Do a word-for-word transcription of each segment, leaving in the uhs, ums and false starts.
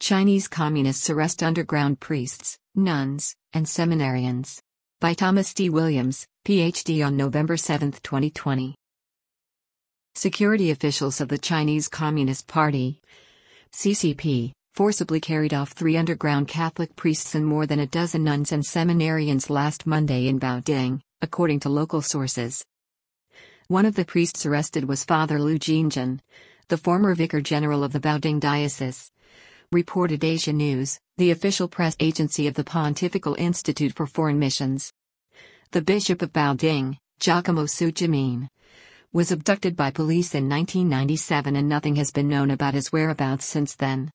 Chinese Communists arrest underground priests, nuns, and seminarians. By Thomas D. Williams, P H D on November seventh, twenty twenty. Security officials of the Chinese Communist Party, C C P, forcibly carried off three underground Catholic priests and more than a dozen nuns and seminarians last Monday in Baoding, according to local sources. One of the priests arrested was Father Liu Jingjin, the former vicar general of the Baoding diocese, reported Asia News, the official press agency of the Pontifical Institute for Foreign Missions. The Bishop of Baoding, Giacomo Sujimin, was abducted by police in nineteen ninety-seven and nothing has been known about his whereabouts since then.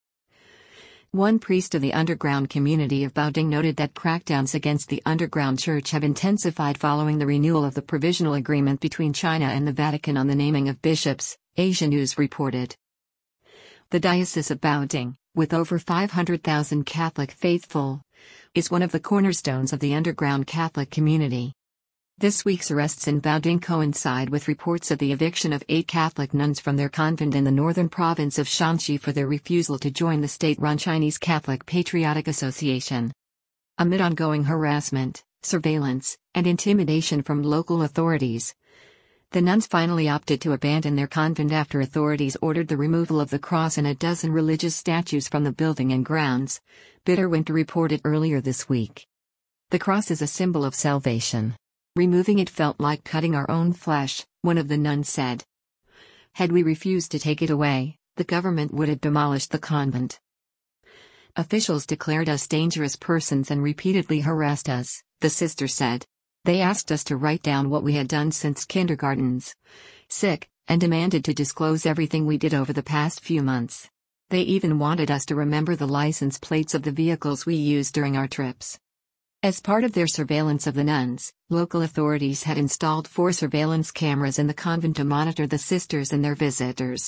One priest of the underground community of Baoding noted that crackdowns against the underground church have intensified following the renewal of the provisional agreement between China and the Vatican on the naming of bishops, Asia News reported. The Diocese of Baoding, with over five hundred thousand Catholic faithful, is one of the cornerstones of the underground Catholic community. This week's arrests in Baoding coincide with reports of the eviction of eight Catholic nuns from their convent in the northern province of Shanxi for their refusal to join the state-run Chinese Catholic Patriotic Association. Amid ongoing harassment, surveillance, and intimidation from local authorities, the nuns finally opted to abandon their convent after authorities ordered the removal of the cross and a dozen religious statues from the building and grounds, Bitterwinter reported earlier this week. The cross is a symbol of salvation. Removing it felt like cutting our own flesh, one of the nuns said. Had we refused to take it away, the government would have demolished the convent. Officials declared us dangerous persons and repeatedly harassed us, the sister said. They asked us to write down what we had done since kindergartens, sick, and demanded to disclose everything we did over the past few months. They even wanted us to remember the license plates of the vehicles we used during our trips. As part of their surveillance of the nuns, local authorities had installed four surveillance cameras in the convent to monitor the sisters and their visitors.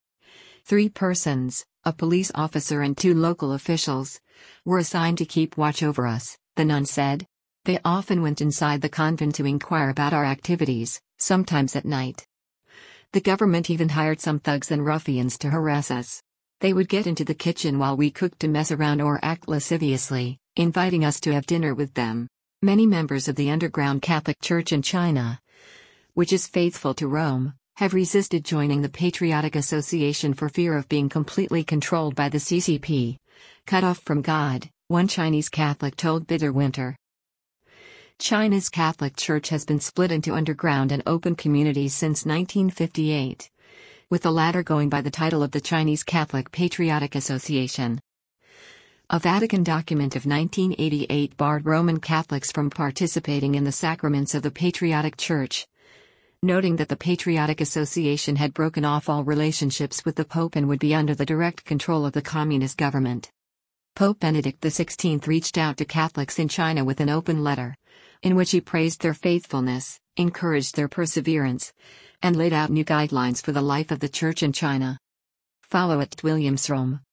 Three persons, a police officer and two local officials, were assigned to keep watch over us, the nun said. They often went inside the convent to inquire about our activities, sometimes at night. The government even hired some thugs and ruffians to harass us. They would get into the kitchen while we cooked to mess around or act lasciviously, inviting us to have dinner with them. Many members of the underground Catholic Church in China, which is faithful to Rome, have resisted joining the Patriotic Association for fear of being completely controlled by the C C P, cut off from God, one Chinese Catholic told Bitterwinter. China's Catholic Church has been split into underground and open communities since nineteen fifty-eight, with the latter going by the title of the Chinese Catholic Patriotic Association. A Vatican document of nineteen eighty-eight barred Roman Catholics from participating in the sacraments of the Patriotic Church, noting that the Patriotic Association had broken off all relationships with the Pope and would be under the direct control of the communist government. Pope Benedict the sixteenth reached out to Catholics in China with an open letter, in which he praised their faithfulness, encouraged their perseverance, and laid out new guidelines for the life of the Church in China. Follow at Williams Rome.